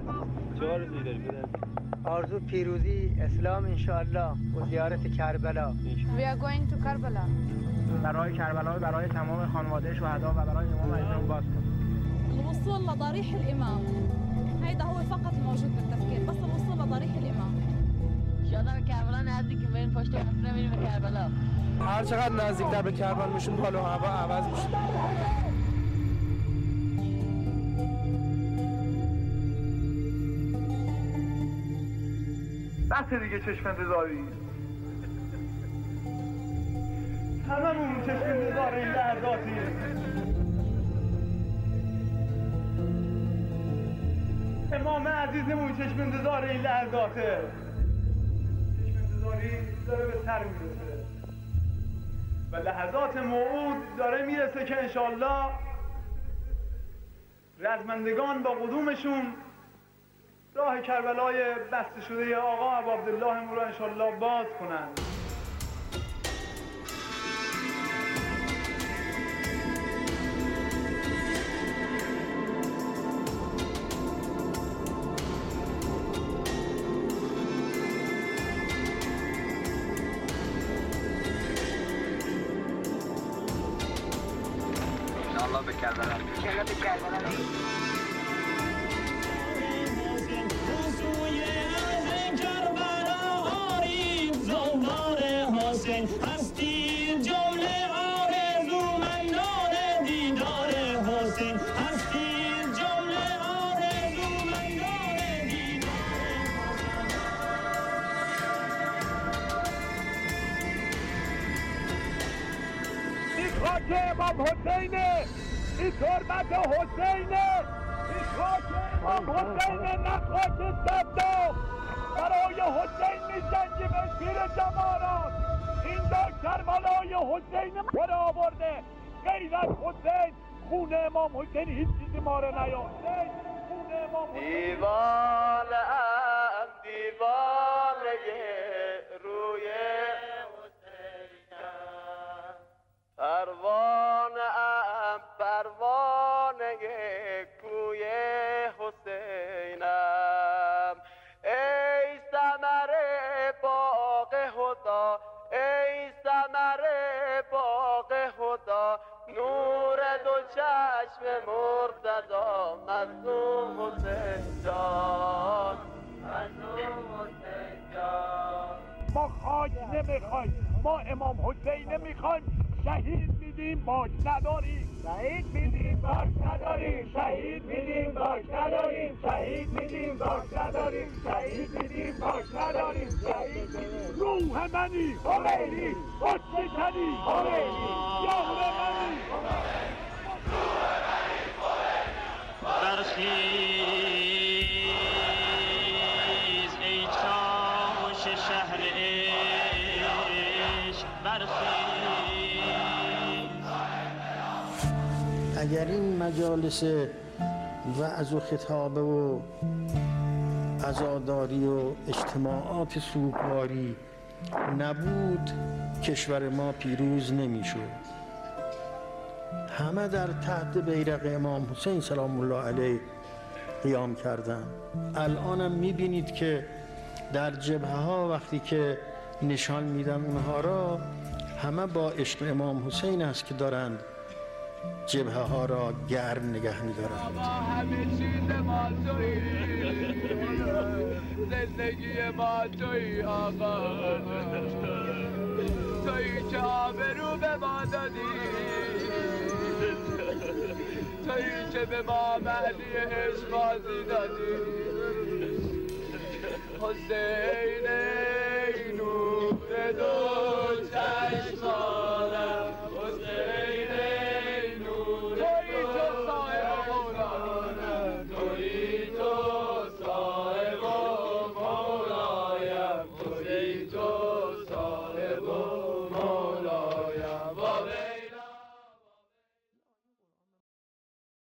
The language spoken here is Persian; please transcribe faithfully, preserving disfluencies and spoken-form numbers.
چه آرزویی داری پدر؟ آرزو پیروزی اسلام انشاءالله و زیارت کربلا. We are going to Karbala. برای کربلا و برای تمام خانواده شهدا و برای امام علیهم باز کن. الوصول لضريح الإمام. هيدا هو فقط الموجود بالتفكير، بس الوصول لضريح الإمام. ان شاء الله کربلا نزدیک بریم پشت قصر میریم به کربلا. هر چقدر نزدیکتر به کربلا میشیم حال و هوا عوض میشه. بس دیگه چشم انتظاری هممون چشم انتظار این لحظاتی. امام عزیزمون چشم انتظار این لحظاته. چشم انتظاری داره به سر میرسه و لحظات موعود داره میرسه که انشالله رزمندگان با قدومشون راه کربلای بسته شده آقا ابو عبدالله مو را انشالله باز کنند. انشاءالله به کربلا انشاءالله به کربلا. هستی جمله آرزومندان دیدار حسین هستی جمله آرزومندان دیدار این خاک امام حسینه، این تربت حسینه، این خاک امام حسینه، نه خاک صدام. برای حسین می‌جنگیم ای پیر جوانان. این در کربلای حسین ما را آورده. غیر از حسین خون امام حسین هیچ چیزی ما را نیافته. خون امام حسین دیوانه ام دیوانه روی حسینم، پروانه ام پروانه کوی حسینم. ای ثمر باغ خدا، ای ثمر باغ خدا، نور دو چشم مرتضی، مظلوم حسین جان، مظلوم حسین جان. ما خاک نمیخوایم، ما امام حسین نمیخوایم. شهید میدیم باک نداریم، شهید میدیم باک نداریم، شهید میدیم باک نداریم، شهید میدیم باک نداریم، شهید میدیم باک نداریم، شهید میدیم. روح منی خمینی، خوششکنی خمینی، یار منی برخیز ای تاش شهر عشق برخیز. اگر این مجالس وعظ و خطابه و عزاداری و اجتماعات سوگواری نبود، کشور ما پیروز نمیشد. همه در تحت بیرق امام حسین سلام الله علیه قیام کردن. الانم میبینید که در جبهه ها وقتی که نشان میدن اونها را، همه با عشق امام حسین است که دارند جبهه ها را گرم نگه می‌دارند. ما همه چیز ما تویی، زندگی ما تویی آقا، تویی که آبرو به ما دادی، تویی که به ما معنی عشق بازی دادی. حسین